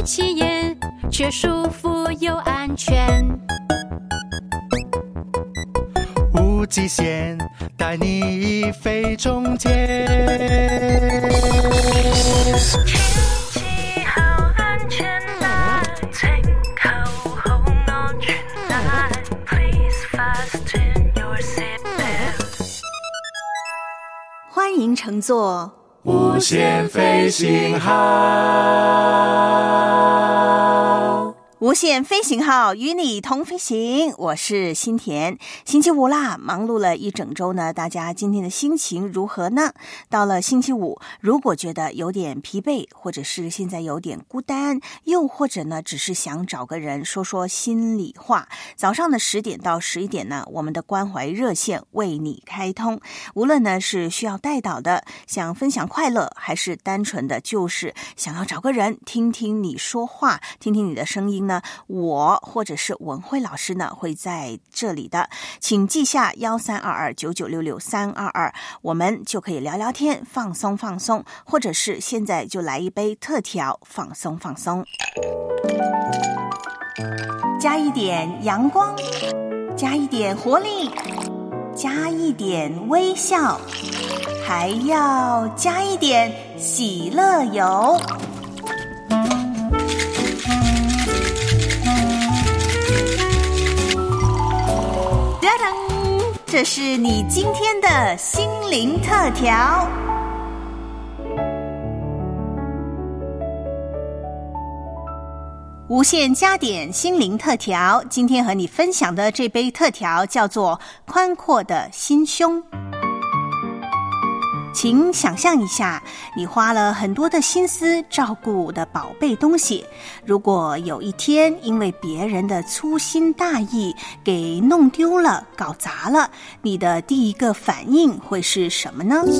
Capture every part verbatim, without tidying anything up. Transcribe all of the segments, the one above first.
起眼，却舒服又安全。 无极限，带你飞中间。 天氣好安全啦，請扣好安全帶 Please fasten your seatbelt。 歡迎乘坐無限飛行號， 無限飛行號與你同飛行，我是新田。星期五啦，忙碌了一整周呢，大家今天的心情如何呢？到了星期五，如果覺得有點疲憊，或者是現在有點孤單，又或者呢，只是想找個人說說心裡話，早上的十點到十一點呢，我們的關懷熱線為你開通。無論呢是需要帶導的，想分享快樂，還是單純的就是想要找個人聽聽你說話，聽聽你的聲音呢，我或者是文慧老師呢會在這裡的，請記下一三二二九九六六三二二，我們就可以聊聊天，放鬆放鬆，或者是現在就來一杯特調，放鬆放鬆。加一點陽光，加一點活力，加一點微笑，還要加一點喜樂油。這是你今天的心靈特調。無限加點心靈特調，今天和你分享的這杯特調叫做寬闊的心胸。請想象一下，你花了很多的心思照顧的寶貝東西，如果有一天因為別人的粗心大意給弄丟了、搞砸了，你的第一個反應會是什麼呢？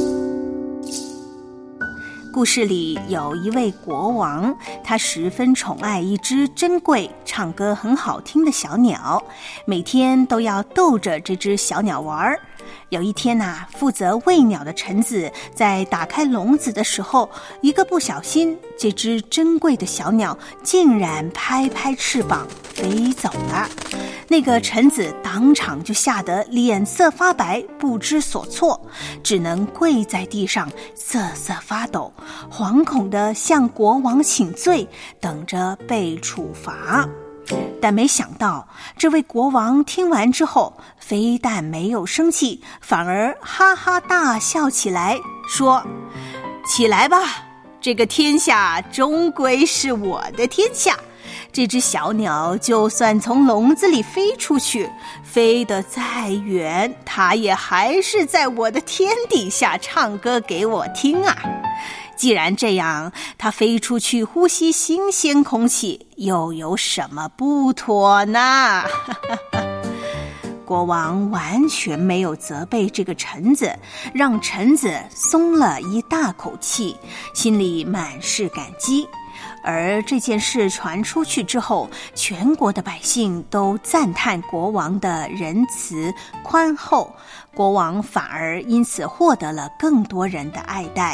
故事裡有一位國王，他十分寵愛一隻珍貴、唱歌很好聽的小鳥，每天都要逗着這隻小鳥玩。有一天啊，負責餵鳥的臣子在打開籠子的時候，一個不小心，這隻珍貴的小鳥竟然拍拍翅膀飛走了。那個臣子當場就嚇得臉色發白，不知所措，只能跪在地上瑟瑟發抖，惶恐地向國王請罪，等着被處罰。但沒想到，這位國王聽完之後，非但沒有生氣，反而哈哈大笑起來，說：“起來吧，這個天下終歸是我的天下。這隻小鳥就算從籠子裡飛出去，飛得再遠，它也還是在我的天底下唱歌給我聽啊。既然這樣，它飛出去呼吸新鮮空氣，又有什麼不妥呢？”國王完全沒有責備這個臣子，讓臣子鬆了一大口氣，心裡滿是感激。而這件事傳出去之後，全國的百姓都讚嘆國王的仁慈寬厚，國王反而因此獲得了更多人的愛戴。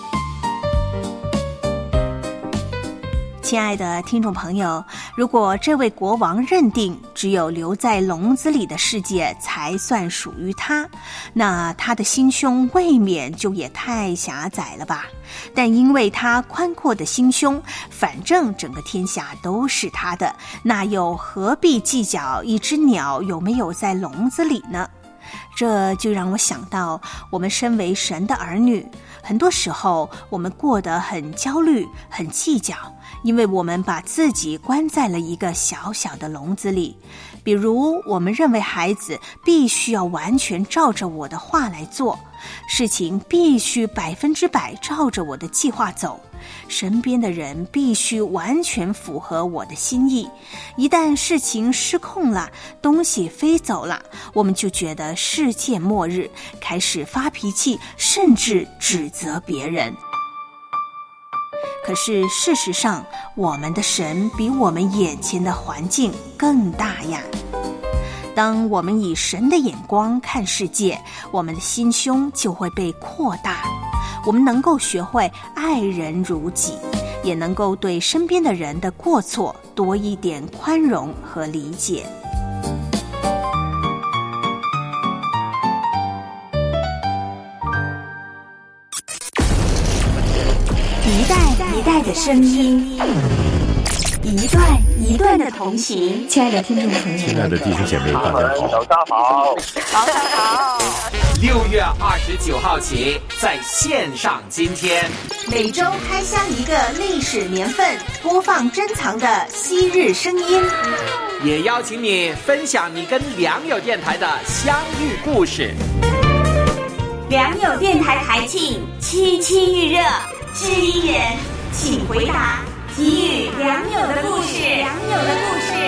親愛的聽眾朋友，如果這位國王認定只有留在籠子裡的世界才算屬於他，那他的心胸未免就也太狹窄了吧。但因為他寬闊的心胸，反正整個天下都是他的，那又何必計較一隻鳥有沒有在籠子裡呢？這就讓我想到，我們身為神的兒女，很多時候我們過得很焦慮、很計較，因為我們把自己關在了一個小小的籠子裡。比如我們認為孩子必須要完全照着我的話來做，事情必須百分之百照着我的計劃走，身邊的人必須完全符合我的心意。一旦事情失控了，東西飛走了，我們就覺得世界末日，開始發脾氣，甚至指責別人。可是事實上，我們的神比我們眼前的環境更大呀。當我們以神的眼光看世界，我們的心胸就會被擴大，我們能夠學會愛人如己，也也能够对身边的人的过错多一点宽容和理解。 一代一代的声音，一段一段的同行。亲爱的听众朋友， 亲爱的弟兄姐妹，大家好， 早上好， 早上好。 六月二十九号起，在线上今天， 每周开箱一个历史年份，播放珍藏的昔日声音， 也邀请你分享你跟良友电台的相遇故事。 良友电台台庆七七预热，知音人请回答，给予良友的故事。良友的故事。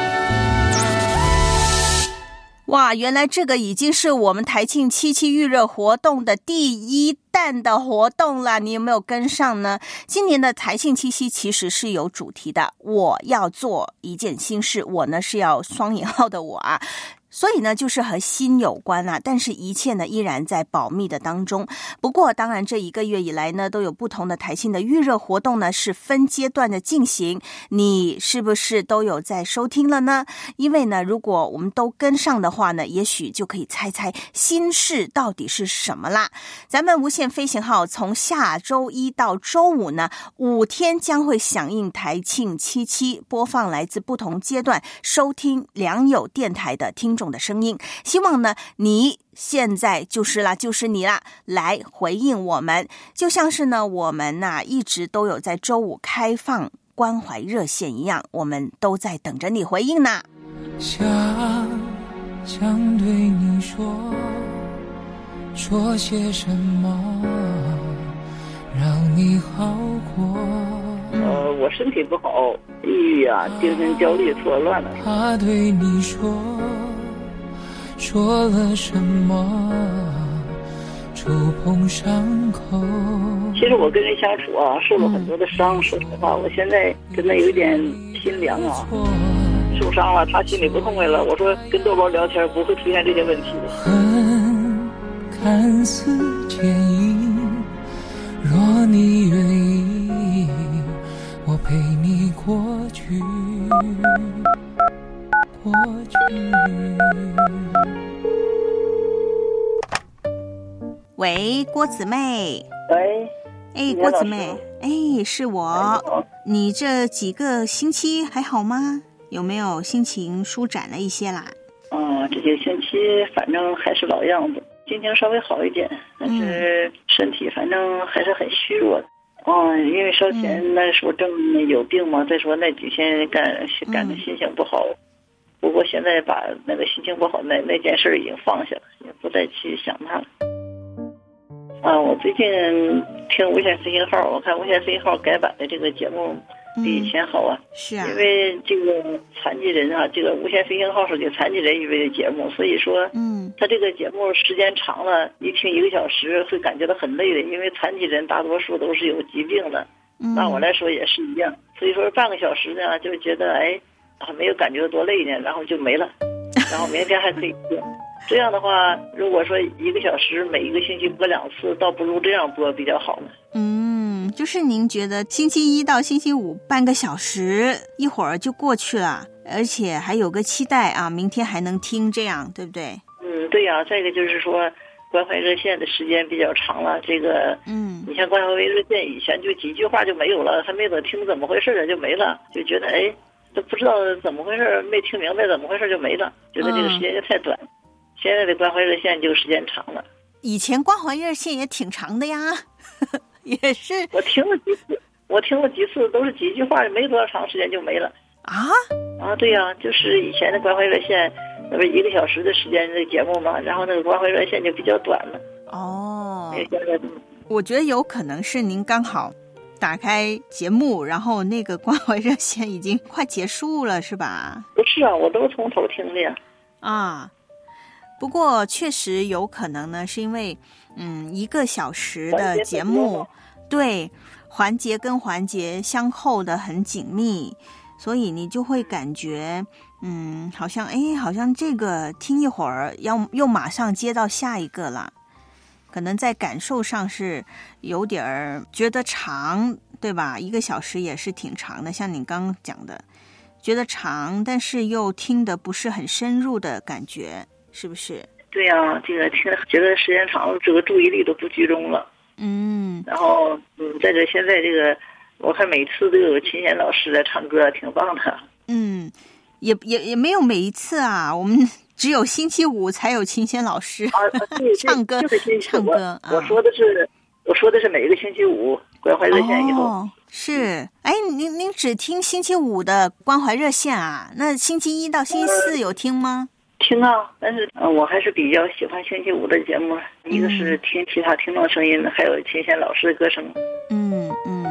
哇，原来这个已经是我们台庆七七预热活动的第一弹的活动了，你有没有跟上呢？今年的台庆七夕其实是有主题的，我要做一件新事，我呢是要双引号的我啊。所以呢就是和心有关啊，但是一切呢依然在保密的当中。不过当然这一个月以来呢都有不同的台庆的预热活动呢是分阶段的进行，你是不是都有在收听了呢？因为呢如果我们都跟上的话呢，也许就可以猜猜新事到底是什么啦。咱们无限飞行号从下周一到周五呢五天将会响应台庆七七，播放来自不同阶段收听良友电台的听众的声音，希望呢你现在就是啦就是你啦来回应我们，就像是呢我们呐、啊、一直都有在周五开放关怀热线一样，我们都在等着你回应呢。 想想对你说说些什么让你好过。 呃，我身体不好，抑郁啊，精神焦虑错乱了。 他对你说说了什么触碰伤口。 其实我跟人相处啊，受了很多的伤，说实话，我现在真的有点心凉啊，受伤了，他心里不痛快了。我说跟豆包聊天不会出现这些问题的。 恨看似坚硬，若你愿意，我陪你过去过去。 喂，郭姊妹。 喂， 哎，郭姊妹，哎，是我。你这几个星期还好吗？有没有心情舒展了一些啦？ 嗯，这些星期反正还是老样子，心情稍微好一点，但是身体反正还是很虚弱的。嗯，因为烧钱那时候正有病嘛，再说那几天干干的心情不好。不过现在把那个心情不好那那件事已经放下了，也不再去想它了。啊，我最近听无线飞行号，我看无线飞行号改版的这个节目比以前好啊。 嗯、是啊， 因为这个残疾人啊，这个无线飞行号是给残疾人预备的节目，所以说，嗯，他这个节目时间长了，一听一个小时会感觉到很累的，因为残疾人大多数都是有疾病的，嗯，那我来说也是一样，所以说半个小时呢，就觉得哎，还没有感觉多累呢，然后就没了，然后明天还可以听。这样的话，如果说一个小时每一个星期播两次，倒不如这样播比较好呢。 嗯，就是您觉得星期一到星期五半个小时，一会儿就过去了，而且还有个期待啊，明天还能听，这样对不对？ 嗯，对呀、啊。再一个就是说，关怀热线的时间比较长了，这个，嗯，你像关怀热线以前就几句话就没有了，还没等听怎么回事就没了，就觉得哎，都不知道怎么回事，没听明白怎么回事就没了，觉得这个时间就太短。嗯，现在的关怀热线就时间长了，以前关怀热线也挺长的呀，也是。 我听了几次，我听了几次都是几句话，没多长时间就没了。 啊啊，对呀、啊，就是以前的关怀热线，那不是一个小时的时间的节目嘛，然后那个关怀热线就比较短了。 哦，我觉得有可能是您刚好打开节目，然后那个关怀热线已经快结束了，是吧？ 不是啊，我都从头听的呀。 啊，不过确实有可能呢，是因为嗯一个小时的节目，对，环节跟环节相扣的很紧密，所以你就会感觉嗯好像哎好像这个听一会儿要又马上接到下一个了，可能在感受上是有点觉得长，对对吧？一个小时也是挺长的，像你刚刚讲的，觉得长，但是又听得不是很深入的感觉，是不是？ 对呀、啊，这个听觉得时间长了，这个注意力都不集中了。 嗯， 然后嗯，在这现在这个，我看每次都有琴弦老师来唱歌，挺棒的。 嗯，也也也没有每一次啊，我们只有星期五才有琴弦老师、 啊、对唱歌， 就是唱歌。 我, 我说的是，我说的是每个星期五关怀热线以后。 哦，是，哎，您您只听星期五的关怀热线啊？那星期一到星期四有听吗？ 听啊，但是呃，我还是比较喜欢星期五的节目，嗯、一个是听其他听众声音，还有琴弦老师的歌声。 嗯嗯。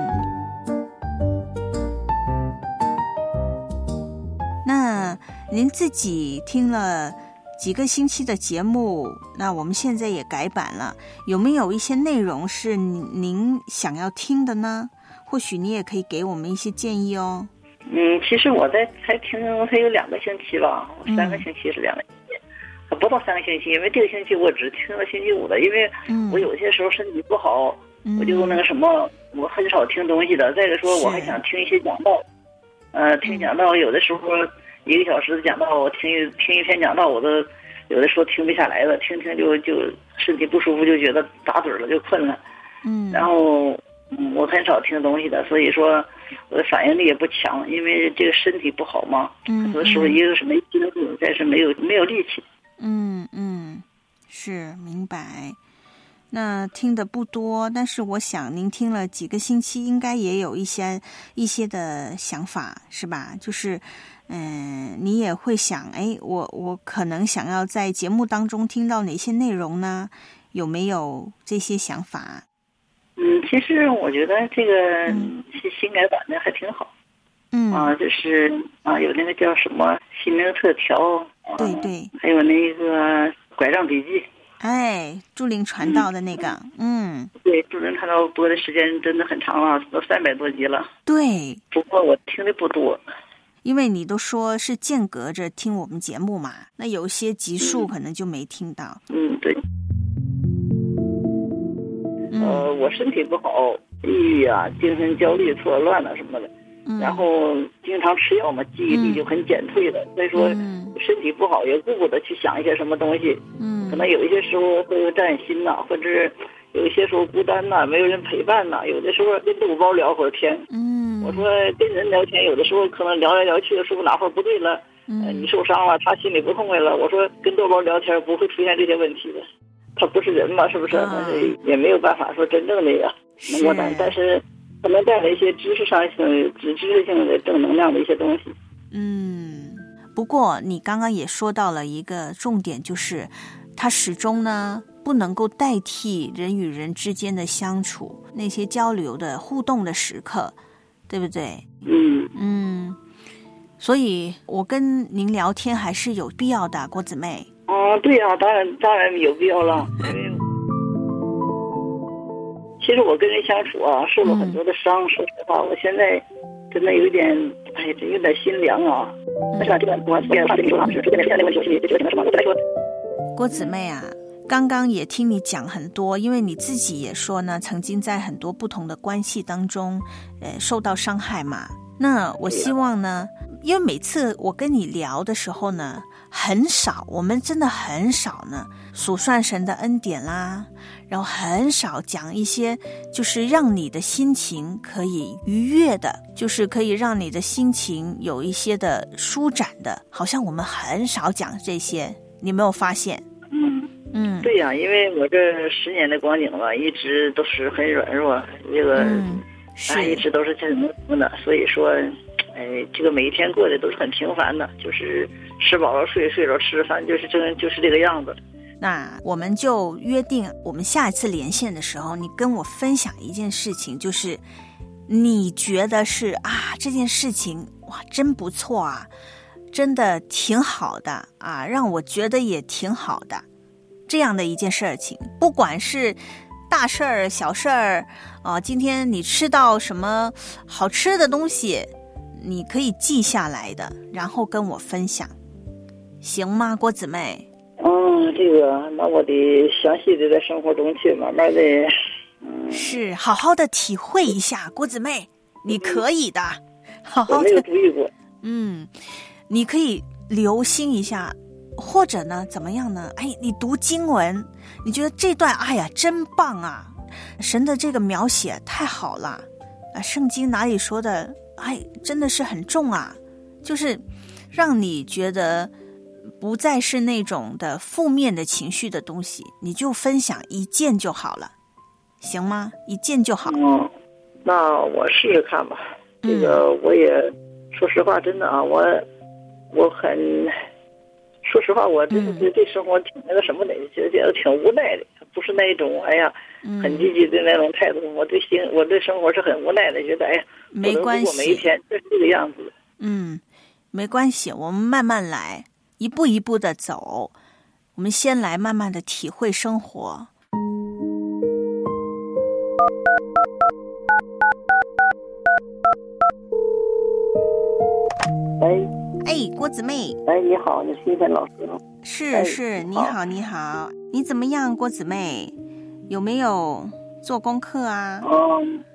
那您自己听了几个星期的节目，那我们现在也改版了，有没有一些内容是您想要听的呢？或许你也可以给我们一些建议哦。 嗯，其实我在才听才有两个星期吧，三个星期是两个星期，嗯、不到三个星期，因为这个星期我只听了星期五的，因为我有些时候身体不好，嗯、我就那个什么，我很少听东西的。再者说，我还想听一些讲道，呃，听讲道有的时候一个小时的讲道，我听一听一篇讲道，我都有的时候听不下来了，听听就就身体不舒服，就觉得打盹了，就困了。嗯，然后。嗯，我很少听东西的，所以说我的反应力也不强，因为这个身体不好嘛。嗯，有的时候一个是没精力，再是没有没有力气。 嗯嗯，是明白。那听的不多，但是我想您听了几个星期，应该也有一些一些的想法，是吧？就是，嗯，你也会想，哎，我我可能想要在节目当中听到哪些内容呢？有没有这些想法？ 嗯，其实我觉得这个新新改版的还挺好。嗯啊，就是啊，有那个叫什么心灵特调，啊、 对对， 还有那个拐杖笔记。 哎，祝灵传道的那个，嗯， 嗯对，祝灵传道播的时间真的很长了，都三百多集了。 对， 不过我听的不多， 因为你都说是间隔着听我们节目嘛，那有些集数可能就没听到。 嗯，对。呃，我身体不好，抑郁啊，精神焦虑、错乱了什么的，嗯、然后经常吃药嘛，记忆力就很减退了。所以说，身体不好也顾不得去想一些什么东西。嗯，可能有一些时候会有占心呐、啊，或者有一些时候孤单呐、啊，没有人陪伴呐、啊。有的时候跟豆包聊会儿天。嗯，我说跟人聊天，有的时候可能聊来聊去的时候哪会儿不对了，嗯、呃，你受伤了，他心里不痛快了。我说跟豆包聊天不会出现这些问题的。他不是人嘛，是不是？但是也没有办法说真正的呀，能够带，但是可能带来一些知识上性、知识性的正能量的一些东西。 嗯，不过你刚刚也说到了一个重点，就是它始终呢不能够代替人与人之间的相处，那些交流的互动的时刻，对不对？ 嗯嗯，所以我跟您聊天还是有必要的，郭姊妹。 哦，对呀、啊，当然当然有必要了。因为其实我跟人相处啊，受了很多的伤。嗯、说实话，我现在真的有点，哎，真有点心凉啊。但是啊，这个我也怕跟你说啊，是出现了现在的问题，我心里就觉得什么？我再来说， 郭姊妹啊，刚刚也听你讲很多，因为你自己也说呢，曾经在很多不同的关系当中，呃，受到伤害嘛。那我希望呢，因为每次我跟你聊的时候呢。很少，我们真的很少呢数算神的恩典啦，然后很少讲一些就是让你的心情可以愉悦的，就是可以让你的心情有一些的舒展的，好像我们很少讲这些，你没有发现？ 嗯嗯，对呀、啊，因为我这十年的光景吧，一直都是很软弱，这个嗯，是一直都是这么的，所以说。哎，这个每一天过得都是很平凡的，就是吃饱了睡，睡着吃，反正就是这个就是这个样子。 那我们就约定，我们下一次连线的时候，你跟我分享一件事情，就是你觉得是啊，这件事情哇，真不错啊，真的挺好的啊，让我觉得也挺好的，这样的一件事情，不管是大事儿、小事儿啊，今天你吃到什么好吃的东西。你可以记下来的，然后跟我分享，行吗，郭姊妹？ 嗯，这个那我得详细的在生活中去慢慢的嗯， 是好好的体会一下，郭姊妹，你可以的，好好我没有的， 注意过。 嗯，你可以留心一下，或者呢，怎么样呢？哎，你读经文，你觉得这段，哎呀，真棒啊！神的这个描写太好了啊！圣经哪里说的，哎，真的是很重啊，就是让你觉得不再是那种的负面的情绪的东西，你就分享一件就好了，行吗？一件就好。 嗯，那我试试看吧。这个我也说实话，真的啊，我我很说实话，我真的对这生活挺那个什么的，觉得挺无奈的，不是那种哎呀很积极的那种态度。我对心，我对生活是很无奈的，觉得哎呀， 没关系， 不能度过每一天就是这个样子。 嗯，没关系，我们慢慢来，一步一步的走。我们先来慢慢的体会生活。 哎哎，郭姊妹， 哎，你好，你是新芬老师吗？ 是、 哎是，你好好你好，你怎么样，郭姊妹？有没有做功课啊？ 嗯，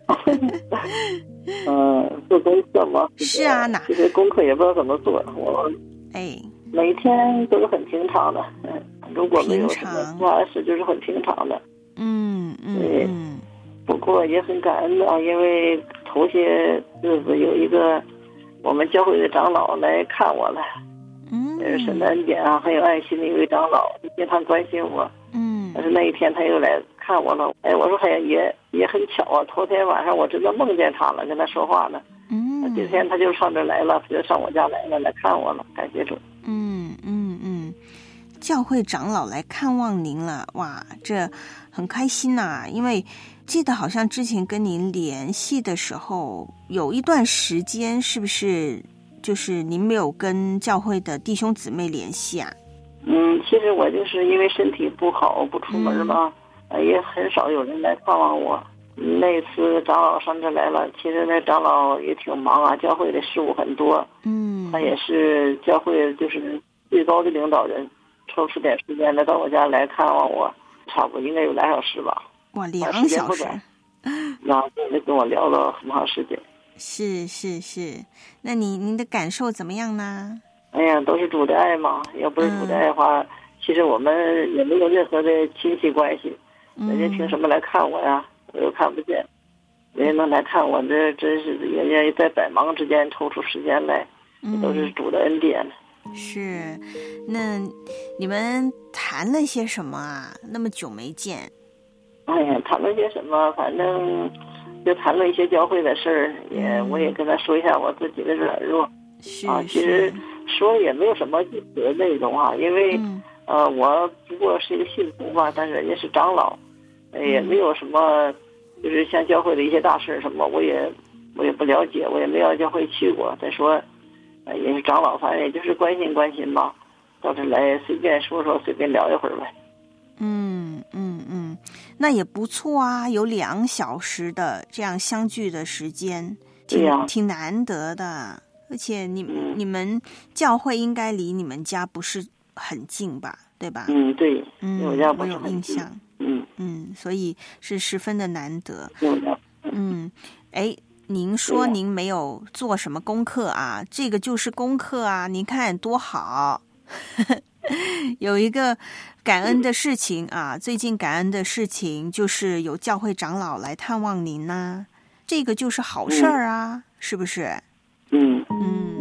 嗯，做功课吗？ 是啊，哪？ 其实功课也不知道怎么做，我哎， 每天都是很平常的，嗯，如果没有什么平常突发事，就是很平常的。 嗯嗯对嗯， 不过也很感恩的啊，因为头些日子有一个我们教会的长老来看我了， 嗯， 也是神的恩典啊，很有爱心的一位长老，经常关心我。 嗯但是那一天他又来看我了，哎，我说哎也也很巧啊，头天晚上我真的梦见他了，跟他说话呢。 嗯， 今天他就上这来了，他就上我家来了，来看我了，感谢主。 嗯嗯嗯，教会长老来看望您了，哇，这很开心呐、因为记得好像之前跟您联系的时候，有一段时间是不是就是您没有跟教会的弟兄姊妹联系啊？ 嗯，其实我就是因为身体不好，不出门嘛，呃也很少有人来看望我。那次长老上这来了，其实那长老也挺忙啊，教会的事务很多。 嗯， 他也是教会就是最高的领导人，抽出点时间来到我家来看望我，差不多应该有俩小时吧。 哇，两时间小时， 不短，然后就跟我聊了很长时间。 是是是，那你您的感受怎么样呢？ 哎呀，都是主的爱嘛，要不是主的爱的话，嗯、其实我们也没有任何的亲戚关系，人家凭什么来看我呀？我又看不见，人家能来看我，这真是人家在百忙之间抽出时间来，这都是主的恩典。 是，那你们谈了些什么啊？那么久没见。 哎呀，谈了些什么？反正就谈了一些教会的事儿，也、嗯、我也跟他说一下我自己的软弱。 是啊，其实说也没有什么具体的内容啊，因为、嗯、呃，我不过是一个信徒嘛，但是人家是长老，呃、也没有什么，就是像教会的一些大事什么，我也我也不了解，我也没有教会去过。再说，呃，也是长老，反正也就是关心关心吧，到这来随便说说，随便聊一会儿呗。 嗯嗯嗯，那也不错啊，有两小时的这样相聚的时间，挺、 啊、 挺难得的。而且你、嗯、你们教会应该离你们家不是很近吧，对吧？ 嗯，对， 嗯， 我家不是我有印象。 嗯嗯，所以是十分的难得。 嗯， 嗯，哎，您说您没有做什么功课啊？这个就是功课啊！您看多好，有一个感恩的事情啊！最近感恩的事情就是有教会长老来探望您呐、啊，这个就是好事儿啊，嗯、是不是？ 嗯嗯，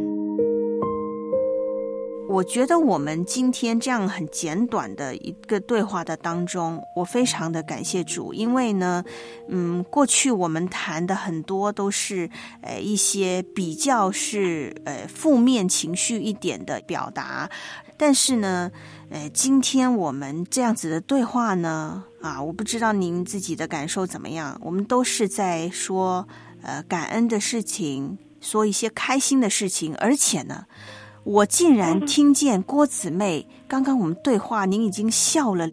我觉得我们今天这样很简短的一个对话的当中，我非常的感谢主，因为呢，嗯，过去我们谈的很多都是呃一些比较是呃负面情绪一点的表达，但是呢，呃，今天我们这样子的对话呢，啊，我不知道您自己的感受怎么样，我们都是在说呃感恩的事情。说一些开心的事情，而且呢，我竟然听见郭姊妹刚刚我们对话，您已经笑了。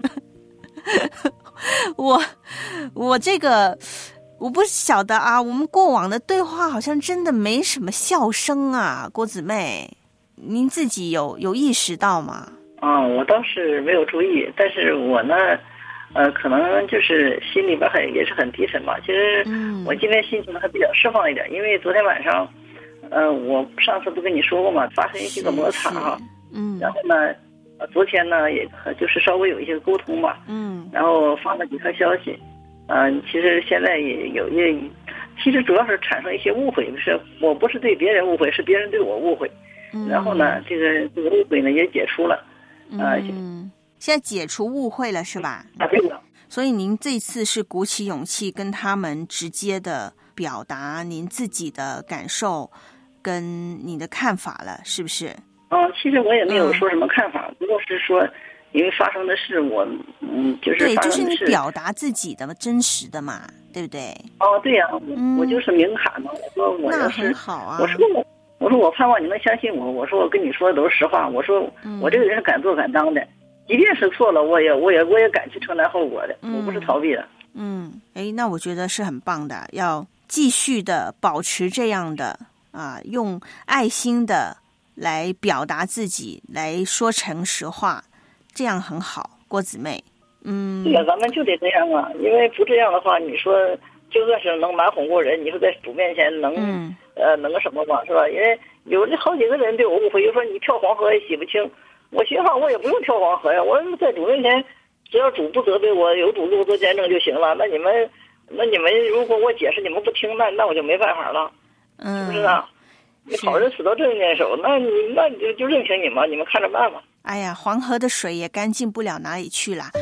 我我这个我不晓得啊，我们过往的对话好像真的没什么笑声啊，郭姊妹，您自己有有意识到吗？ 啊，我倒是没有注意，但是我呢， 呃，可能就是心里边还也是很低沉吧。其实我今天心情还比较释放一点，因为昨天晚上，呃，我上次不跟你说过嘛，发生一些个摩擦哈， 嗯， 然后呢，呃昨天呢也就是稍微有一些沟通吧， 嗯， 然后发了几条消息，嗯、呃，其实现在也有一些，其实主要是产生一些误会，是我不是对别人误会，是别人对我误会，嗯、然后呢，这个这个误会呢也解除了，呃、 嗯。现在解除误会了是吧？ 啊，对的。 所以您这次是鼓起勇气跟他们直接的表达您自己的感受跟你的看法了，是不是？ 嗯，其实我也没有说什么看法，不过是说因为发生的事，我嗯就是对， 发就是你生的事表达自己的真实的嘛，对不对？ 哦，对呀、啊嗯， 我就是明喊嘛，我说我要是那很好啊， 我说我我说我盼望你能相信我，我说我跟你说的都是实话，我说我这个人是敢做敢当的。即便是错了，我也我也我也敢去承担后果的， 嗯、 我不是逃避的。 嗯，哎，那我觉得是很棒的，要继续的保持这样的啊，用爱心的来表达自己，来说诚实话，这样很好，郭姊妹。嗯， 对呀，咱们就得这样啊，因为不这样的话，你说就算是能瞒哄过人，你说在主面前能、嗯、呃能个什么嘛，是吧？因为有这好几个人对我误会，就说你跳黄河也洗不清。我寻思我也不用跳黄河呀，我在主面前，只要主不责备我，有主给我做见证就行了。那你们，那你们如果我解释你们不听，那那我就没办法了， 嗯， 是不是啊？你好人死到正面手，那你那你就就任凭你们，你们看着办吧。 哎呀，黄河的水也干净不了哪里去啦，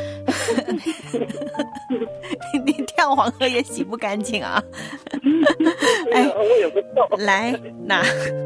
你跳黄河也洗不干净啊！ 哎，我也不跳。 来，那。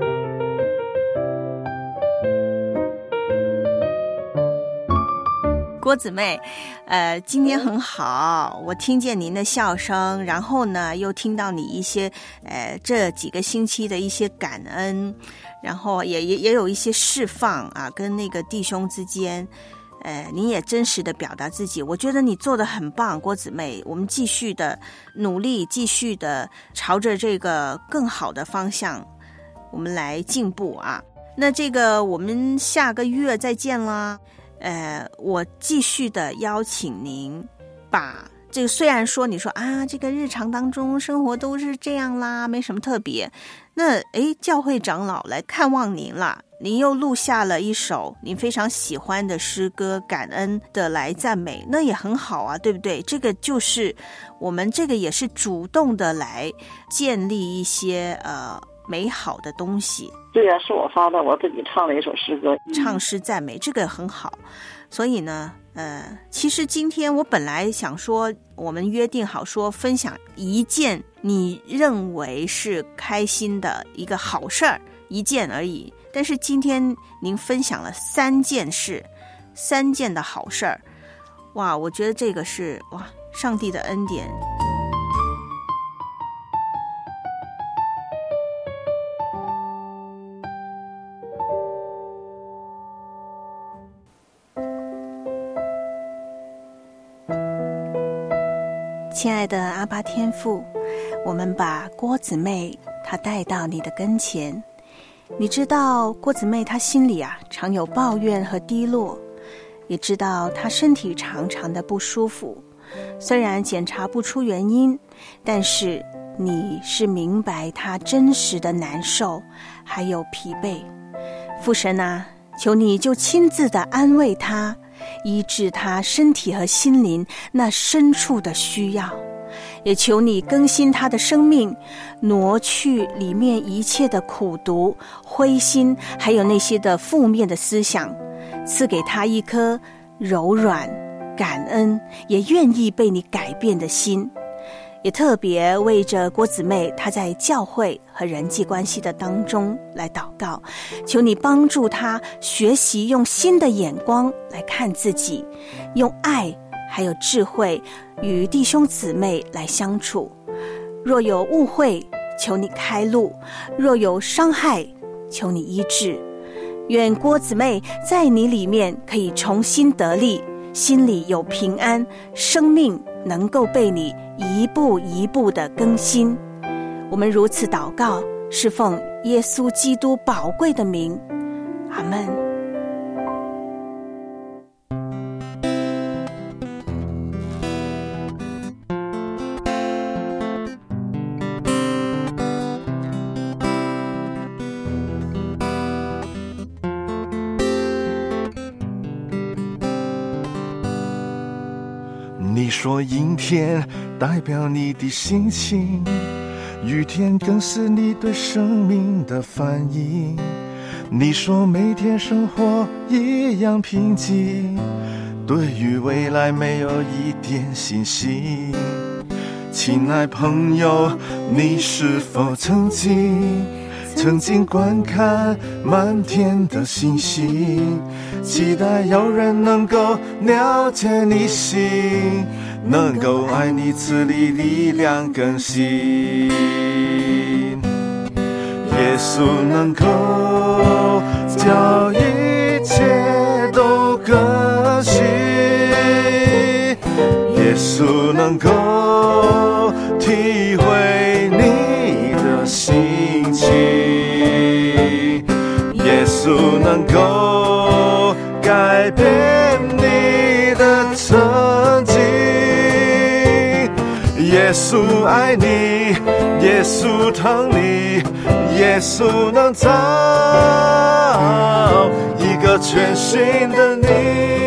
郭姊妹，呃，今天很好，我听见您的笑声，然后呢，又听到你一些，呃，这几个星期的一些感恩，然后也也也有一些释放啊，跟那个弟兄之间，呃，您也真实的表达自己，我觉得你做得很棒，郭姊妹，我们继续的努力，继续的朝着这个更好的方向，我们来进步啊。那这个我们下个月再见啦。呃，我继续的邀请您把这个，虽然说你说啊，这个日常当中生活都是这样啦，没什么特别。那诶，教会长老来看望您了，您又录下了一首您非常喜欢的诗歌，感恩的来赞美，那也很好啊，对不对？这个就是我们这个也是主动的来建立一些呃美好的东西。 对呀、啊，是我发的，我自己唱了一首诗歌， 唱诗赞美，这个很好。所以呢，呃，其实今天我本来想说，我们约定好说分享一件你认为是开心的一个好事儿，一件而已。但是今天您分享了三件事，三件的好事儿，哇，我觉得这个是哇，上帝的恩典。亲爱的阿爸天父，我们把郭姊妹她带到你的跟前。你知道郭姊妹她心里啊常有抱怨和低落，也知道她身体常常的不舒服，虽然检查不出原因，但是你是明白她真实的难受还有疲惫。父神啊，求你就亲自的安慰她，医治他身体和心灵那深处的需要，也求你更新他的生命，挪去里面一切的苦毒、灰心，还有那些的负面的思想，赐给他一颗柔软、感恩，也愿意被你改变的心。也特别为着郭姊妹她在教会和人际关系的当中来祷告，求你帮助她学习用新的眼光来看自己，用爱还有智慧与弟兄姊妹来相处。若有误会，求你开路；若有伤害，求你医治。愿郭姊妹在你里面可以重新得力，心里有平安，生命能够被你一步一步的更新。我们如此祷告，是奉耶稣基督宝贵的名，阿们。 说阴天代表你的心情，雨天更是你对生命的反应。你说每天生活一样平静，对于未来没有一点信心。亲爱朋友，你是否曾经曾经观看满天的星星，期待有人能够了解你心，能够爱你，赐你力量更新。耶稣能够叫一切都更新，耶稣能够体会你的心情，耶稣能够改变你的曾经。耶稣爱你，耶稣疼你，耶稣能造一个全新的你。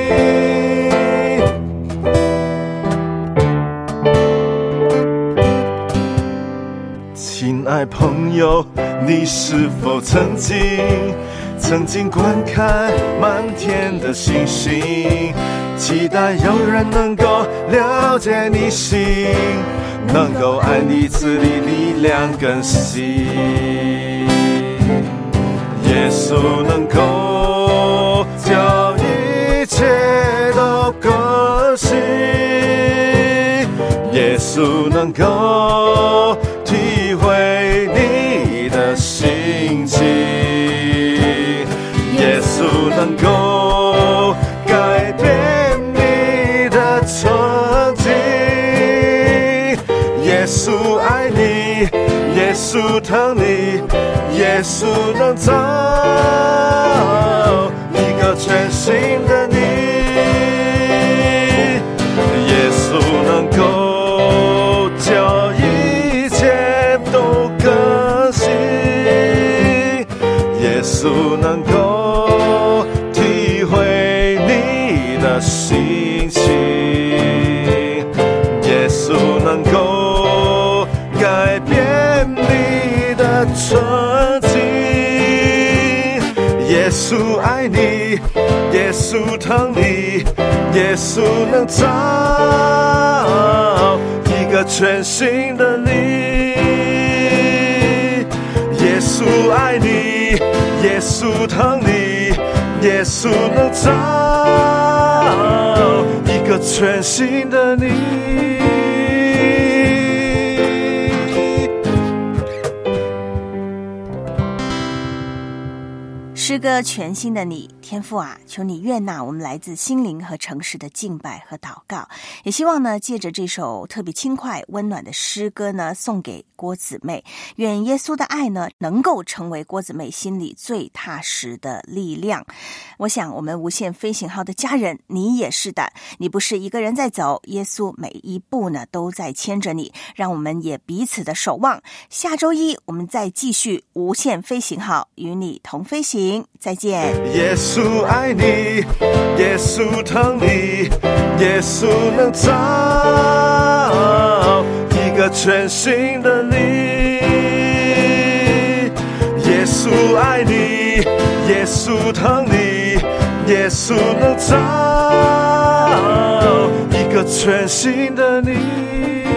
亲爱朋友，你是否曾经曾经观看满天的星星，期待有人能够了解你心，能够爱你，赐你力量更新。耶稣能够叫一切都更新，耶稣能够体会你的心情，耶稣能够改变你的曾经。耶稣爱你，耶稣疼你，耶稣能造一个全新的你。耶稣能够叫一切都更新，耶稣能够体会你的心情，耶稣能够改变你的曾经。耶稣爱你，耶稣疼你，耶稣能造一个全新的你。耶稣爱你，耶稣疼你，耶稣能造一个全新的你。 诗歌全新的你，天父啊，求你悦纳我们来自心灵和诚实的敬拜和祷告，也希望呢，借着这首特别轻快温暖的诗歌呢，送给郭姊妹，愿耶稣的爱呢，能够成为郭姊妹心里最踏实的力量。我想我们无限飞行号的家人，你也是的，你不是一个人在走，耶稣每一步呢都在牵着你，让我们也彼此的守望。下周一我们再继续无限飞行号，与你同飞行，再见。 耶稣爱你，耶稣疼你，耶稣能造一个全新的你。耶稣爱你，耶稣疼你，耶稣能造一个全新的你。